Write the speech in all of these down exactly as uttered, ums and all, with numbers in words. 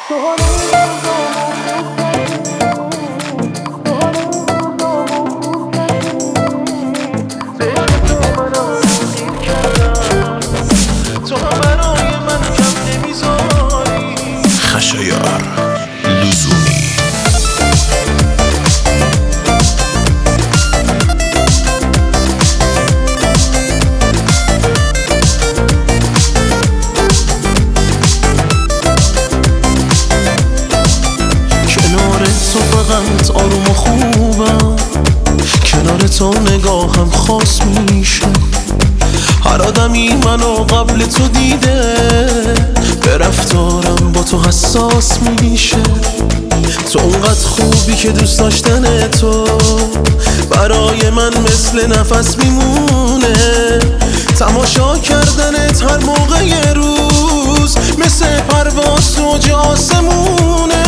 خشایار لزومی. کنار تو فقط آروم و خوبم، کنار تو نگاهم خاص میشه. هر آدمی منو قبل تو دیده، به رفتارم با تو حساس میشه. تو اونقدر خوبی که دوست داشتن تو برای من مثل نفس میمونه. تماشا کردنت هر موقع یه روز مثل پرواز توج آسمونه.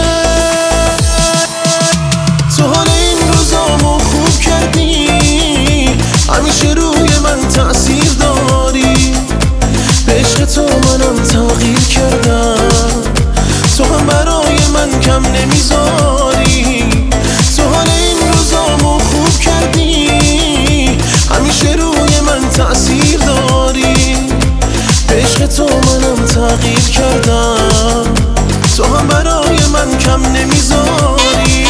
تو حال این روزامو خوب کردی، همیشه روی من تأثیر داری. به عشق تو منم تغییر کردم، تو هم برای من کم نمیذاری. تو حال این روزامو خوب کردی، همیشه روی من تأثیر داری. به عشق تو منم تغییر کردم، تو هم برای من کم نمیذاری.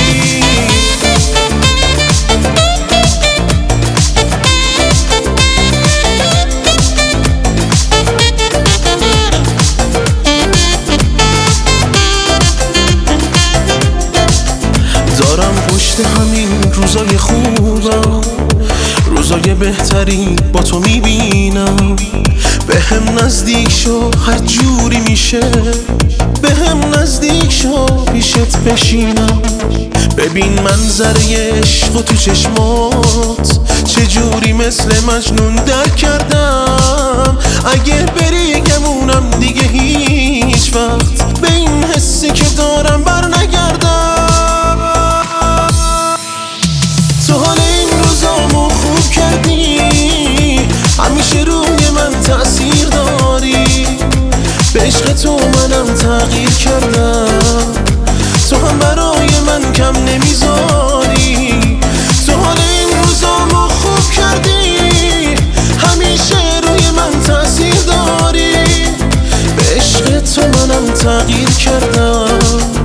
دارم پشت همین روزای خوبم، روزای بهتری با تو میبینم. به هم نزدیک شو هر جوری میشه، به هم نزدیک شو پیشت بشینم. ببین منظره عشق و تو چشمات چجوری مثل مجنون درک کردم. اگه بری گمونم دیگه هیچ وقت به این حسی که دارم بر نگردم. تو حال این روزامو خوب کردی، همیشه روی من تأثیر داری. به عشق تو منم تغییر کردم، تو هم برای من کم نمیذاری. تو حال این روزامو خوب کردی، همیشه روی من تأثیر داری. به عشق تو منم تغییر کردم،